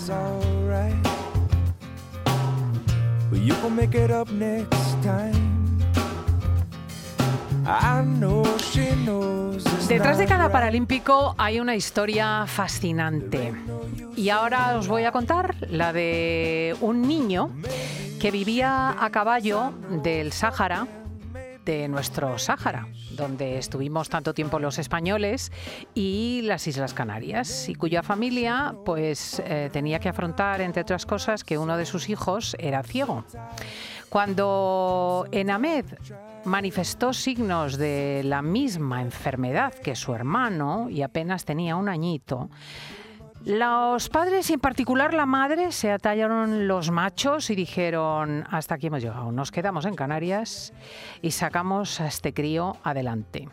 it's alright. But you can make it up next time. I know she knows it's Detrás de not cada right. paralímpico hay una historia fascinante. Y ahora os voy a contar la de un niño que vivía a caballo del Sáhara, de nuestro Sáhara, donde estuvimos tanto tiempo los españoles, y las Islas Canarias, y cuya familia pues tenía que afrontar, entre otras cosas, que uno de sus hijos era ciego. Cuando Enamed manifestó signos de la misma enfermedad que su hermano y apenas tenía un añito, los padres y en particular la madre se atallaron los machos y dijeron: hasta aquí hemos llegado, nos quedamos en Canarias y sacamos a este crío adelante.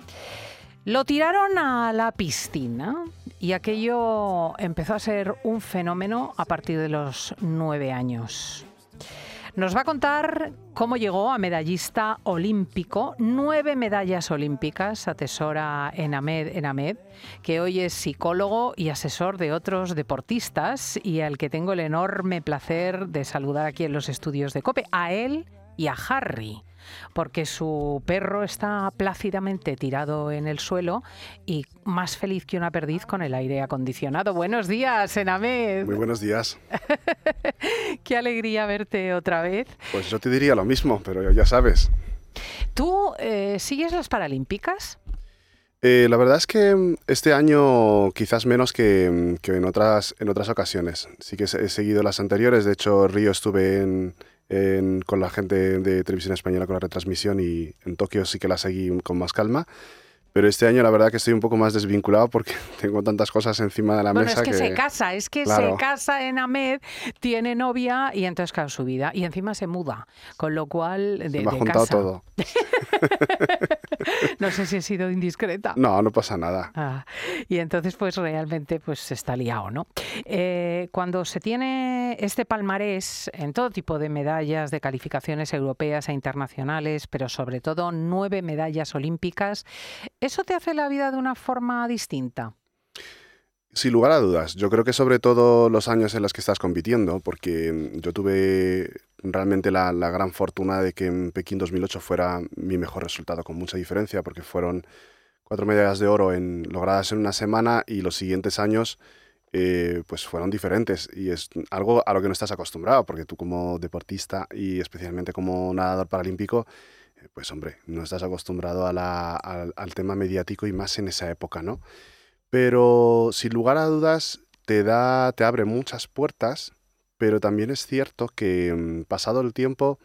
Lo tiraron a la piscina y aquello empezó a ser un fenómeno a partir de los 9 años. Nos va a contar cómo llegó a medallista olímpico. 9 medallas olímpicas atesora Enamed, que hoy es psicólogo y asesor de otros deportistas y al que tengo el enorme placer de saludar aquí en los estudios de COPE, a él y a Harry, porque su perro está plácidamente tirado en el suelo y más feliz que una perdiz con el aire acondicionado. Buenos días, Enamed. Muy buenos días. Qué alegría verte otra vez. Pues yo te diría lo mismo, pero ya sabes. ¿Tú sigues las Paralímpicas? La verdad es que este año quizás menos que en otras ocasiones. Sí que he seguido las anteriores. De hecho, Río estuve con la gente de Televisión Española con la retransmisión y en Tokio sí que la seguí con más calma. Pero este año la verdad que estoy un poco más desvinculado porque tengo tantas cosas encima de la mesa que... se casa, claro. Se casa Enamed, tiene novia y entonces claro, su vida. Y encima se muda, con lo cual se me ha juntado casa. todo. No sé si he sido indiscreta. No, no pasa nada. Y entonces pues realmente pues está liado, ¿no? Cuando se tiene este palmarés en todo tipo de medallas, de calificaciones europeas e internacionales, pero sobre todo 9 medallas olímpicas, ¿eso te hace la vida de una forma distinta? Sin lugar a dudas. Yo creo que sobre todo los años en los que estás compitiendo, porque yo tuve realmente la gran fortuna de que en Pekín 2008 fuera mi mejor resultado, con mucha diferencia, porque fueron 4 medallas de oro logradas en una semana y los siguientes años pues fueron diferentes. Y es algo a lo que no estás acostumbrado, porque tú como deportista y especialmente como nadador paralímpico, pues hombre, no estás acostumbrado al tema mediático y más en esa época, ¿no? Pero sin lugar a dudas te abre muchas puertas, pero también es cierto que pasado el tiempo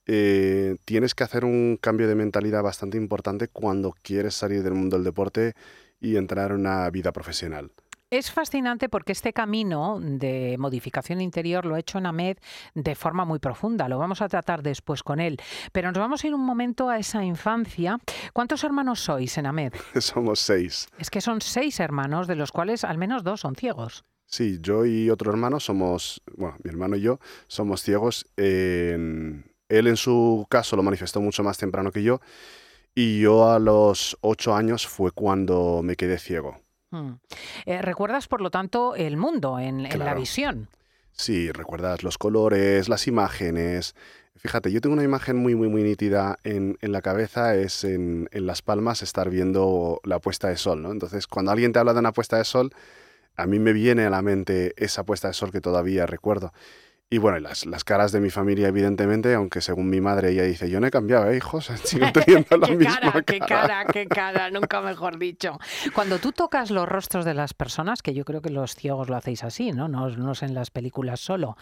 tienes que hacer un cambio de mentalidad bastante importante cuando quieres salir del mundo del deporte y entrar en una vida profesional. Es fascinante porque este camino de modificación interior lo ha hecho Enamed de forma muy profunda. Lo vamos a tratar después con él. Pero nos vamos a ir un momento a esa infancia. ¿Cuántos hermanos sois, Enamed? Somos 6. Es que son 6 hermanos, de los cuales al menos 2 son ciegos. Sí, yo y otro hermano mi hermano y yo somos ciegos. Él en su caso lo manifestó mucho más temprano que yo. Y yo a los 8 años fue cuando me quedé ciego. ¿Recuerdas, por lo tanto, el mundo en la visión? Sí, recuerdas los colores, las imágenes. Fíjate, yo tengo una imagen muy, muy, muy nítida en la cabeza, es en Las Palmas estar viendo la puesta de sol, ¿no? Entonces, cuando alguien te habla de una puesta de sol, a mí me viene a la mente esa puesta de sol que todavía recuerdo. Y bueno, las caras de mi familia, evidentemente, aunque según mi madre ella dice, yo no he cambiado, hijos, sigo teniendo la misma cara. Qué cara, nunca mejor dicho. Cuando tú tocas los rostros de las personas, que yo creo que los ciegos lo hacéis así, no es en las películas solo,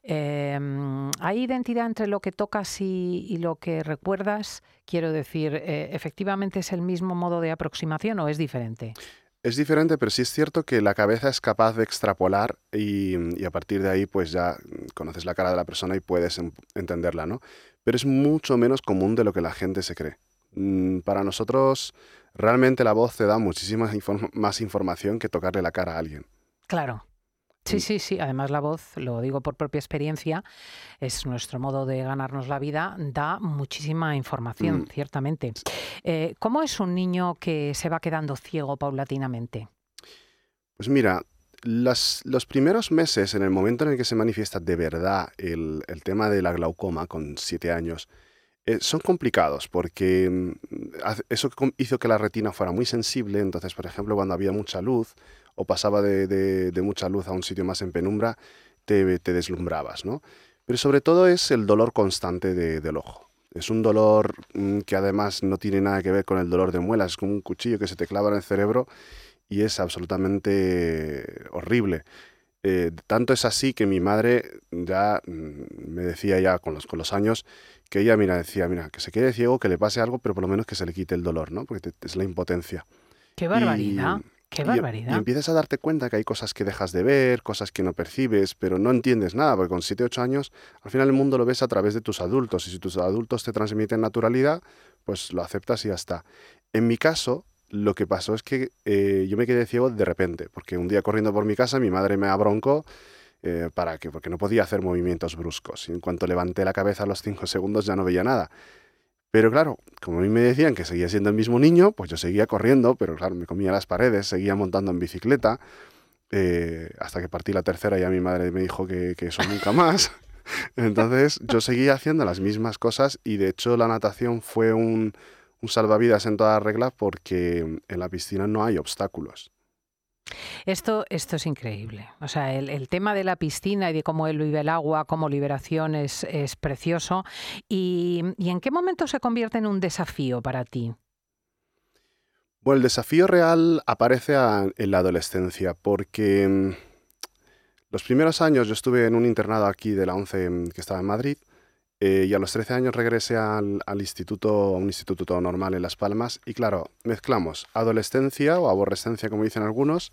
¿hay identidad entre lo que tocas y lo que recuerdas? Quiero decir, ¿efectivamente es el mismo modo de aproximación o es diferente? Es diferente, pero sí es cierto que la cabeza es capaz de extrapolar y a partir de ahí pues ya conoces la cara de la persona y puedes entenderla, ¿no? Pero es mucho menos común de lo que la gente se cree. Para nosotros realmente la voz te da muchísima más información que tocarle la cara a alguien. Claro. Sí. Además la voz, lo digo por propia experiencia, es nuestro modo de ganarnos la vida, da muchísima información, ciertamente. ¿Cómo es un niño que se va quedando ciego paulatinamente? Pues mira, Los primeros meses, en el momento en el que se manifiesta de verdad el tema de la glaucoma con 7 años, son complicados porque eso hizo que la retina fuera muy sensible. Entonces, por ejemplo, cuando había mucha luz o pasaba de mucha luz a un sitio más en penumbra, te deslumbrabas, ¿no? Pero sobre todo es el dolor constante del ojo. Es un dolor que además no tiene nada que ver con el dolor de muelas, es como un cuchillo que se te clava en el cerebro y es absolutamente horrible. Tanto es así que mi madre ya me decía ya con los años que ella, decía, que se quede ciego, que le pase algo, pero por lo menos que se le quite el dolor, ¿no? Porque es la impotencia. ¡Qué barbaridad! ¡Qué barbaridad! Y empiezas a darte cuenta que hay cosas que dejas de ver, cosas que no percibes, pero no entiendes nada, porque con 7, 8 años, al final el mundo lo ves a través de tus adultos, y si tus adultos te transmiten naturalidad, pues lo aceptas y ya está. En mi caso, lo que pasó es que yo me quedé ciego de repente, porque un día corriendo por mi casa mi madre me abroncó porque no podía hacer movimientos bruscos. Y en cuanto levanté la cabeza a los 5 segundos ya no veía nada. Pero claro, como a mí me decían que seguía siendo el mismo niño, pues yo seguía corriendo, pero claro, me comía las paredes, seguía montando en bicicleta, hasta que partí la tercera y ya mi madre me dijo que eso nunca más. Entonces yo seguía haciendo las mismas cosas y de hecho la natación fue un salvavidas en toda regla porque en la piscina no hay obstáculos. Esto es increíble. O sea, el tema de la piscina y de cómo él vive el agua como liberación es precioso. ¿Y en qué momento se convierte en un desafío para ti? Bueno, el desafío real aparece en la adolescencia porque los primeros años yo estuve en un internado aquí de la ONCE que estaba en Madrid. Y a los 13 años regresé a un instituto normal en Las Palmas y claro, mezclamos adolescencia o aborrescencia, como dicen algunos,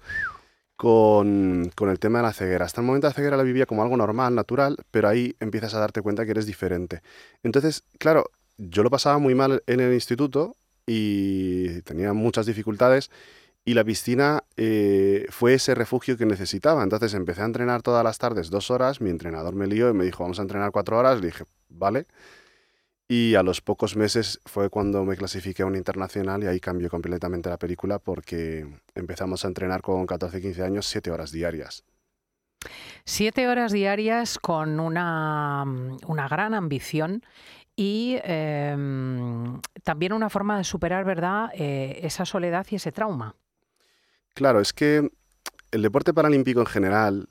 con el tema de la ceguera. Hasta el momento la ceguera la vivía como algo normal, natural, pero ahí empiezas a darte cuenta que eres diferente. Entonces, claro, yo lo pasaba muy mal en el instituto y tenía muchas dificultades y la piscina fue ese refugio que necesitaba. Entonces empecé a entrenar todas las tardes 2 horas, mi entrenador me lió y me dijo, vamos a entrenar 4 horas, le dije, vale. Y a los pocos meses fue cuando me clasifiqué a un internacional y ahí cambió completamente la película porque empezamos a entrenar con 14, 15 años 7 horas diarias. 7 horas diarias con una gran ambición y también una forma de superar, ¿verdad?, esa soledad y ese trauma. Claro, es que el deporte paralímpico en general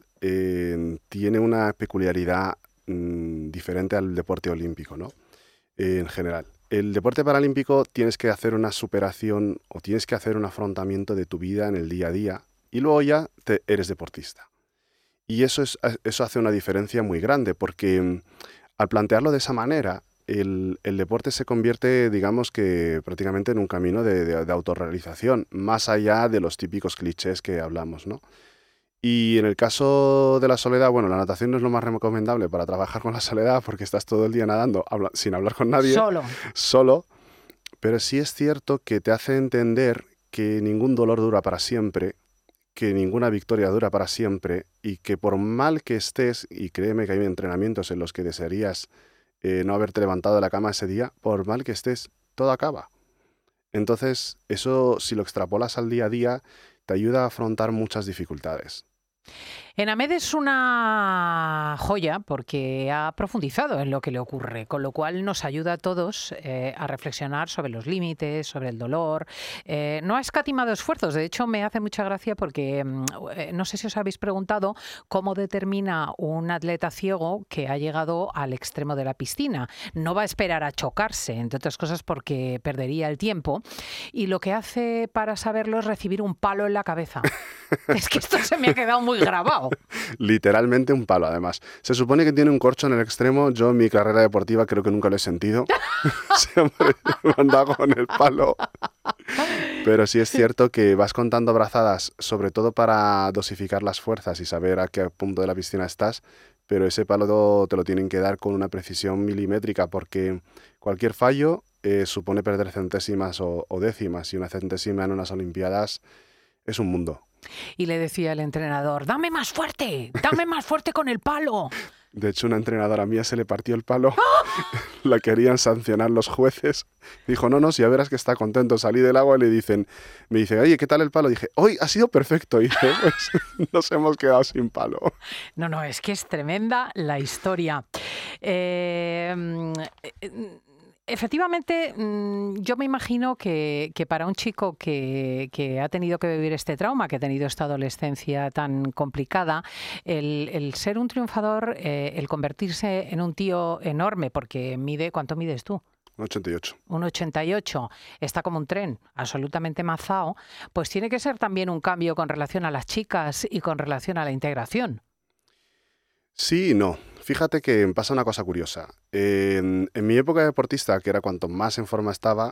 tiene una peculiaridad diferente al deporte olímpico, ¿no? En general. El deporte paralímpico tienes que hacer una superación o tienes que hacer un afrontamiento de tu vida en el día a día y luego ya eres deportista. Y eso hace una diferencia muy grande porque al plantearlo de esa manera, el deporte se convierte, digamos que prácticamente en un camino de autorrealización, más allá de los típicos clichés que hablamos, ¿no? Y en el caso de la soledad, bueno, la natación no es lo más recomendable para trabajar con la soledad porque estás todo el día nadando sin hablar con nadie. Solo. Pero sí es cierto que te hace entender que ningún dolor dura para siempre, que ninguna victoria dura para siempre y que por mal que estés, y créeme que hay entrenamientos en los que desearías no haberte levantado de la cama ese día, por mal que estés, todo acaba. Entonces, eso, si lo extrapolas al día a día, te ayuda a afrontar muchas dificultades. Enamed es una joya porque ha profundizado en lo que le ocurre, con lo cual nos ayuda a todos a reflexionar sobre los límites, sobre el dolor. No ha escatimado esfuerzos, de hecho me hace mucha gracia porque no sé si os habéis preguntado cómo determina un atleta ciego que ha llegado al extremo de la piscina. No va a esperar a chocarse, entre otras cosas porque perdería el tiempo, y lo que hace para saberlo es recibir un palo en la cabeza. Es que esto se me ha quedado muy grabado. Literalmente un palo, además. Se supone que tiene un corcho en el extremo. Yo en mi carrera deportiva creo que nunca lo he sentido. Siempre me han dado con el palo. Pero sí es cierto que vas contando brazadas, sobre todo para dosificar las fuerzas y saber a qué punto de la piscina estás, pero ese palo te lo tienen que dar con una precisión milimétrica porque cualquier fallo supone perder centésimas o décimas, y una centésima en unas Olimpiadas es un mundo. Y le decía el entrenador, dame más fuerte con el palo. De hecho, una entrenadora mía se le partió el palo la querían sancionar los jueces. Dijo, no, si ya verás que está contento. Salí del agua y me dice, oye, ¿qué tal el palo? Dije, hoy ha sido perfecto. Y dice, pues nos hemos quedado sin palo. No, es que es tremenda la historia. Efectivamente, yo me imagino que para un chico que ha tenido que vivir este trauma, que ha tenido esta adolescencia tan complicada, el ser un triunfador, el convertirse en un tío enorme, porque ¿cuánto mides tú? 88. Un 88, está como un tren, absolutamente mazao, pues tiene que ser también un cambio con relación a las chicas y con relación a la integración. Sí y no. Fíjate que pasa una cosa curiosa. En mi época de deportista, que era cuanto más en forma estaba,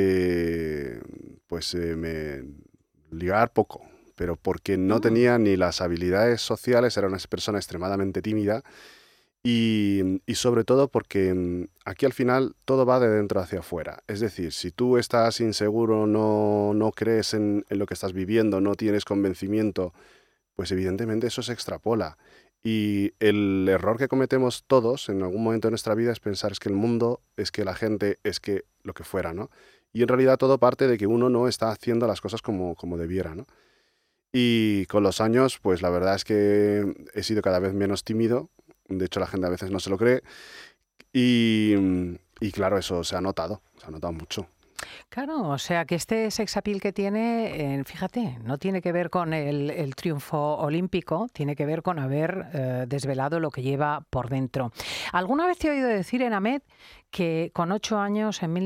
me ligar poco, pero porque no tenía ni las habilidades sociales, era una persona extremadamente tímida y sobre todo porque aquí al final todo va de dentro hacia afuera. Es decir, si tú estás inseguro, no crees en lo que estás viviendo, no tienes convencimiento, pues evidentemente eso se extrapola. Y el error que cometemos todos en algún momento de nuestra vida es pensar es que el mundo, es que la gente, es que lo que fuera, ¿no? Y en realidad todo parte de que uno no está haciendo las cosas como debiera, ¿no? Y con los años, pues la verdad es que he sido cada vez menos tímido. De hecho, la gente a veces no se lo cree. Y claro, eso se ha notado mucho. Claro, o sea que este sex appeal que tiene, fíjate, no tiene que ver con el triunfo olímpico, tiene que ver con haber desvelado lo que lleva por dentro. ¿Alguna vez te he oído decir, Enamed, que con 8 años, en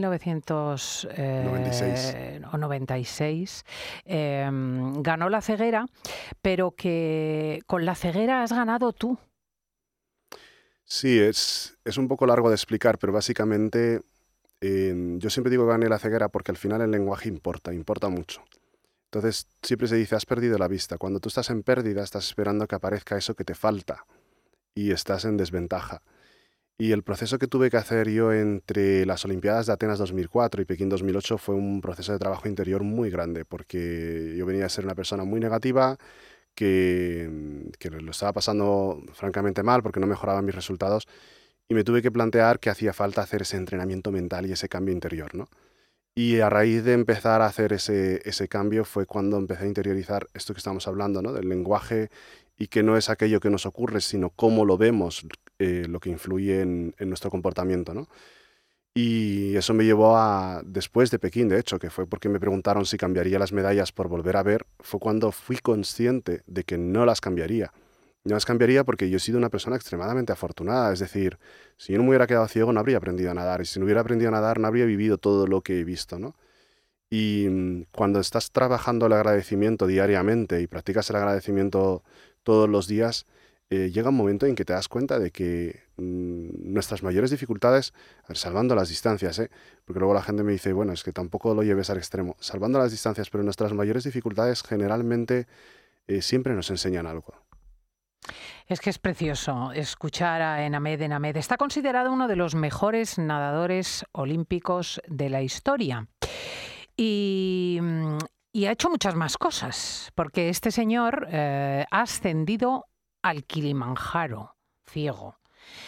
1996, ganó la ceguera, pero que con la ceguera has ganado tú? Sí, es un poco largo de explicar, pero básicamente yo siempre digo que gané la ceguera porque al final el lenguaje importa mucho. Entonces siempre se dice, has perdido la vista. Cuando tú estás en pérdida, estás esperando que aparezca eso que te falta y estás en desventaja. Y el proceso que tuve que hacer yo entre las Olimpiadas de Atenas 2004 y Pekín 2008 fue un proceso de trabajo interior muy grande, porque yo venía a ser una persona muy negativa, que lo estaba pasando francamente mal porque no mejoraban mis resultados, y me tuve que plantear que hacía falta hacer ese entrenamiento mental y ese cambio interior, ¿no? Y a raíz de empezar a hacer ese cambio fue cuando empecé a interiorizar esto que estamos hablando, ¿no? Del lenguaje, y que no es aquello que nos ocurre, sino cómo lo vemos, lo que influye en nuestro comportamiento, ¿no? Y eso me llevó a, después de Pekín, de hecho, que fue porque me preguntaron si cambiaría las medallas por volver a ver, fue cuando fui consciente de que no las cambiaría. No las cambiaría porque yo he sido una persona extremadamente afortunada. Es decir, si yo no me hubiera quedado ciego no habría aprendido a nadar. Y si no hubiera aprendido a nadar no habría vivido todo lo que he visto, ¿no? Y cuando estás trabajando el agradecimiento diariamente y practicas el agradecimiento todos los días, llega un momento en que te das cuenta de que nuestras mayores dificultades, a ver, salvando las distancias, porque luego la gente me dice, bueno, es que tampoco lo lleves al extremo, salvando las distancias, pero nuestras mayores dificultades generalmente siempre nos enseñan algo. Es que es precioso escuchar a Enamed. Enamed está considerado uno de los mejores nadadores olímpicos de la historia. Y ha hecho muchas más cosas, porque este señor ha ascendido al Kilimanjaro, ciego.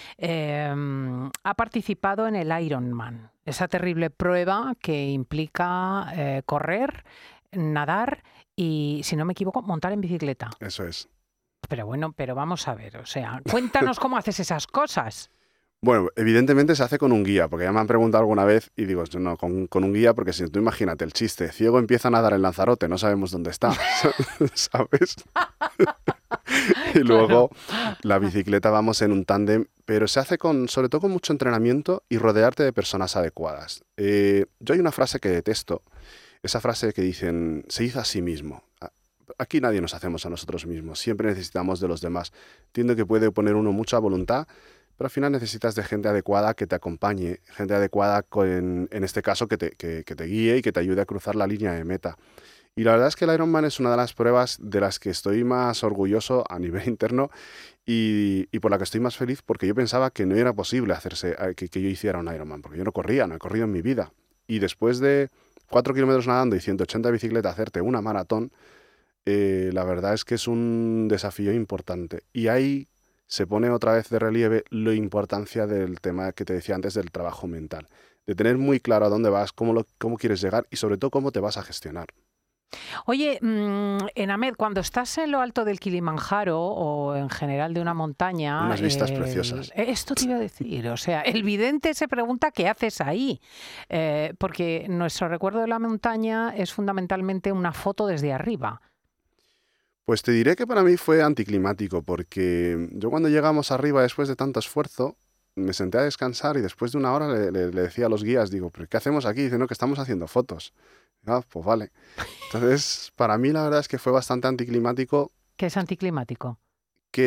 Ha participado en el Ironman, esa terrible prueba que implica correr, nadar y, si no me equivoco, montar en bicicleta. Eso es. Pero bueno, pero vamos a ver, o sea, cuéntanos cómo haces esas cosas. Bueno, evidentemente se hace con un guía, porque ya me han preguntado alguna vez y digo, no, con un guía, porque si tú imagínate el chiste, ciego empieza a nadar en Lanzarote, no sabemos dónde está, ¿sabes? Y luego la bicicleta vamos en un tándem, pero se hace sobre todo con mucho entrenamiento y rodearte de personas adecuadas. Yo hay una frase que detesto, esa frase que dicen, se hizo a sí mismo. Aquí nadie nos hacemos a nosotros mismos, siempre necesitamos de los demás. Entiendo que puede poner uno mucha voluntad, pero al final necesitas de gente adecuada que te acompañe, gente adecuada, en este caso, que te guíe y que te ayude a cruzar la línea de meta. Y la verdad es que el Ironman es una de las pruebas de las que estoy más orgulloso a nivel interno y por la que estoy más feliz, porque yo pensaba que no era posible que yo hiciera un Ironman, porque yo no he corrido en mi vida. Y después de 4 kilómetros nadando y 180 de bicicleta, hacerte una maratón, la verdad es que es un desafío importante. Y hay se pone otra vez de relieve la importancia del tema que te decía antes del trabajo mental, de tener muy claro a dónde vas, cómo quieres llegar y sobre todo cómo te vas a gestionar. Oye, Enamed, cuando estás en lo alto del Kilimanjaro o en general de una montaña, Unas vistas preciosas. esto te iba a decir, o sea, el vidente se pregunta qué haces ahí, porque nuestro recuerdo de la montaña es fundamentalmente una foto desde arriba. Pues te diré que para mí fue anticlimático, porque yo cuando llegamos arriba después de tanto esfuerzo, me senté a descansar y después de una hora le decía a los guías, digo, ¿pero qué hacemos aquí? Dice, no, que estamos haciendo fotos. Ah, pues vale. Entonces, para mí la verdad es que fue bastante anticlimático, ¿Qué es anticlimático? que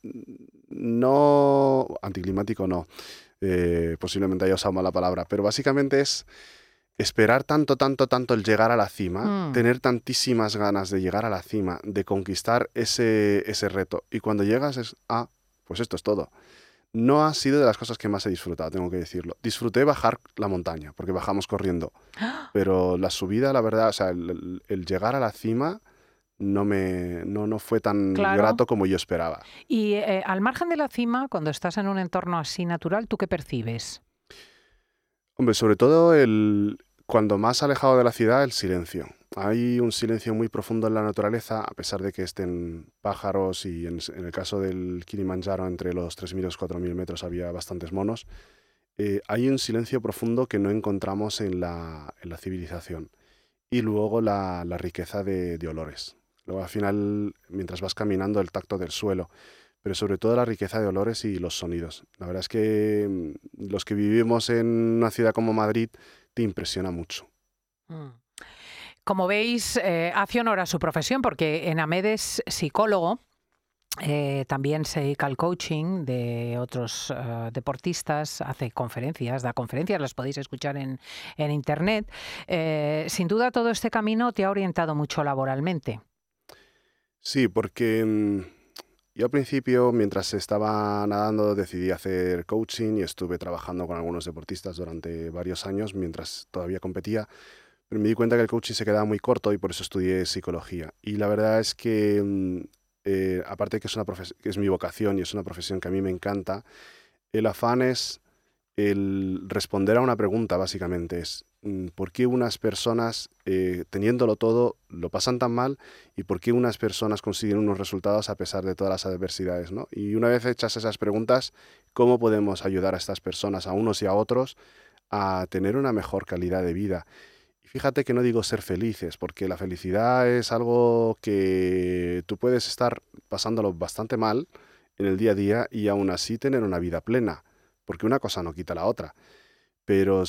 no... Anticlimático no, posiblemente haya usado mal la palabra, pero básicamente es esperar tanto, tanto, tanto el llegar a la cima, tener tantísimas ganas de llegar a la cima, de conquistar ese reto. Y cuando llegas es, pues esto es todo. No ha sido de las cosas que más he disfrutado, tengo que decirlo. Disfruté bajar la montaña, porque bajamos corriendo. Pero la subida, la verdad, o sea, el llegar a la cima no fue tan Claro. grato como yo esperaba. Y al margen de la cima, cuando estás en un entorno así natural, ¿tú qué percibes? Hombre, sobre todo cuando más alejado de la ciudad, el silencio. Hay un silencio muy profundo en la naturaleza, a pesar de que estén pájaros y en el caso del Kilimanjaro, entre los 3.000 y los 4.000 metros había bastantes monos. Hay un silencio profundo que no encontramos en la civilización. Y luego la riqueza de olores. Luego al final, mientras vas caminando, el tacto del suelo, pero sobre todo la riqueza de olores y los sonidos. La verdad es que los que vivimos en una ciudad como Madrid te impresiona mucho. Como veis, hace honor a su profesión porque Enamed es psicólogo. También se dedica al coaching de otros deportistas, hace conferencias, da conferencias, las podéis escuchar en internet. Sin duda todo este camino te ha orientado mucho laboralmente. Sí, porque yo al principio, mientras estaba nadando, decidí hacer coaching y estuve trabajando con algunos deportistas durante varios años mientras todavía competía. Pero me di cuenta que el coaching se quedaba muy corto y por eso estudié psicología. Y la verdad es que aparte de que que es mi vocación y es una profesión que a mí me encanta, el afán es el responder a una pregunta, básicamente. Es ¿por qué unas personas, teniéndolo todo, lo pasan tan mal? ¿Y por qué unas personas consiguen unos resultados a pesar de todas las adversidades, ¿no? Y una vez hechas esas preguntas, ¿cómo podemos ayudar a estas personas, a unos y a otros, a tener una mejor calidad de vida? Fíjate que no digo ser felices, porque la felicidad es algo que tú puedes estar pasándolo bastante mal en el día a día y aún así tener una vida plena, porque una cosa no quita la otra. Pero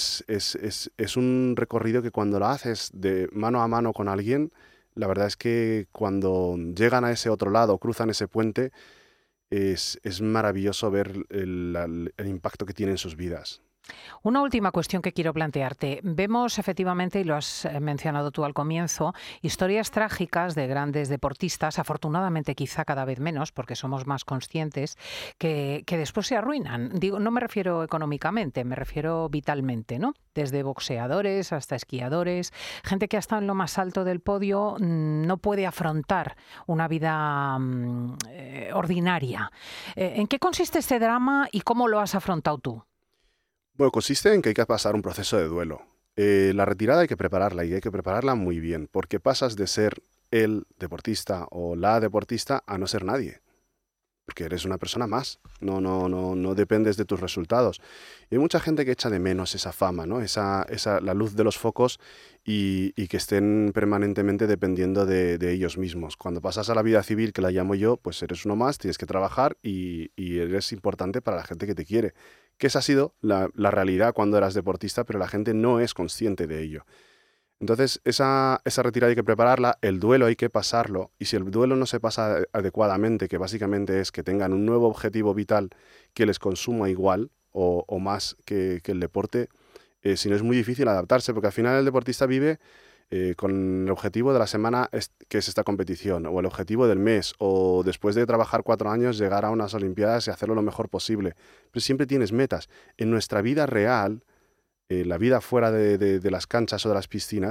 es un recorrido que cuando lo haces de mano a mano con alguien, la verdad es que cuando llegan a ese otro lado, cruzan ese puente, es maravilloso ver el impacto que tiene en sus vidas. Una última cuestión que quiero plantearte. Vemos efectivamente, y lo has mencionado tú al comienzo, historias trágicas de grandes deportistas, afortunadamente quizá cada vez menos, porque somos más conscientes, que después se arruinan. Digo, no me refiero económicamente, me refiero vitalmente, ¿no? Desde boxeadores hasta esquiadores, gente que ha estado en lo más alto del podio no puede afrontar una vida ordinaria. ¿En qué consiste este drama y cómo lo has afrontado tú? Bueno, consiste en que hay que pasar un proceso de duelo. La retirada hay que prepararla y hay que prepararla muy bien, porque pasas de ser el deportista o la deportista a no ser nadie. Porque eres una persona más, no dependes de tus resultados. Y hay mucha gente que echa de menos esa fama, ¿no? La luz de los focos y que estén permanentemente dependiendo de ellos mismos. Cuando pasas a la vida civil, que la llamo yo, pues eres uno más, tienes que trabajar y eres importante para la gente que te quiere. Que esa ha sido la realidad cuando eras deportista, pero la gente no es consciente de ello. Entonces, esa retirada hay que prepararla, el duelo hay que pasarlo, y si el duelo no se pasa adecuadamente, que básicamente es que tengan un nuevo objetivo vital que les consuma igual o más que el deporte, si no es muy difícil adaptarse, porque al final el deportista vive con el objetivo de la semana que es esta competición, o el objetivo del mes, o después de trabajar 4 años llegar a unas Olimpiadas y hacerlo lo mejor posible. Pero siempre tienes metas. En nuestra vida real, la vida fuera de las canchas o de las piscinas,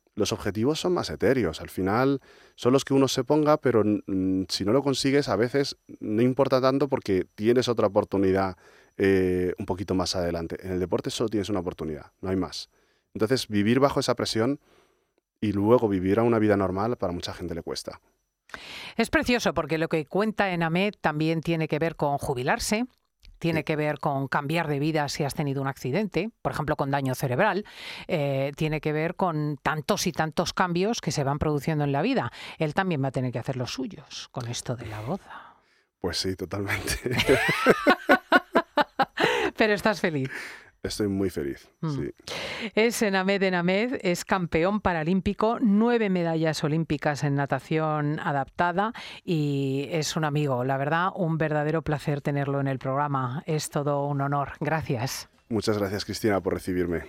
los objetivos son más etéreos. Al final son los que uno se ponga, pero si no lo consigues, a veces no importa tanto porque tienes otra oportunidad un poquito más adelante. En el deporte solo tienes una oportunidad, no hay más. Entonces, vivir bajo esa presión y luego vivir a una vida normal, para mucha gente le cuesta. Es precioso porque lo que cuenta Enamed también tiene que ver con jubilarse, tiene que ver con cambiar de vida si has tenido un accidente, por ejemplo con daño cerebral, tiene que ver con tantos y tantos cambios que se van produciendo en la vida. Él también va a tener que hacer los suyos con esto de la boda. Pues sí, totalmente. Pero estás feliz. Estoy muy feliz, sí. Es Enamed, es campeón paralímpico, 9 medallas olímpicas en natación adaptada y es un amigo. La verdad, un verdadero placer tenerlo en el programa. Es todo un honor. Gracias. Muchas gracias, Cristina, por recibirme.